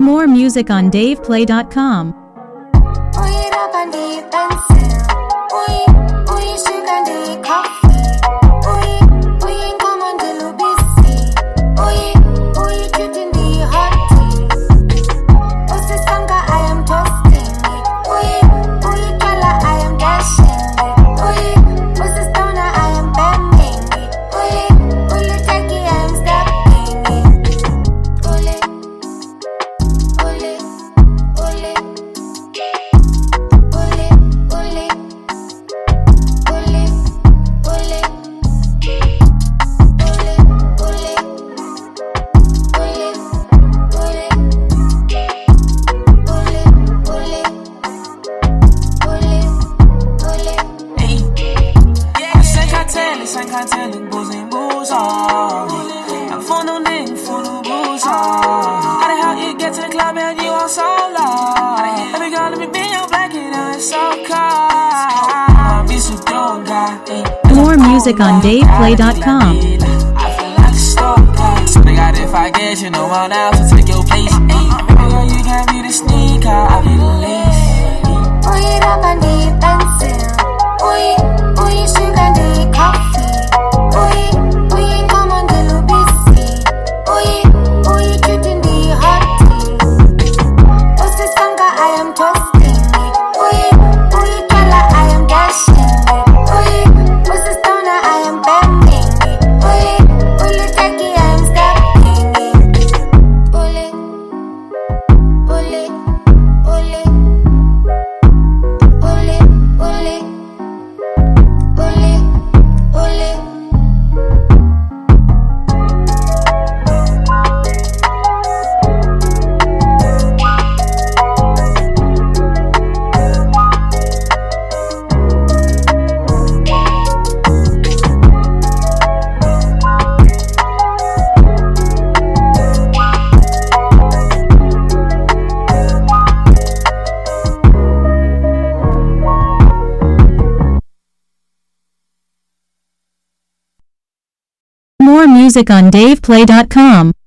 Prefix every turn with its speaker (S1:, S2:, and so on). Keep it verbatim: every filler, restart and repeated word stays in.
S1: More music on dave play dot com.
S2: I'm for no name, for no booze. How the hell you get to the club and you are so low? Baby girl, let me be your blanket and it's so cold. Be so dumb, guy.
S1: More music on dave play dot com.
S2: I feel like a stalker. So they got if I get you, no one else will take your place. Baby girl, you can't be the sneaker, I'll be the lace.
S3: Pull it up, I need pencil. Pull it, pull it, sugar, need coffee.
S1: More music on dave play dot com.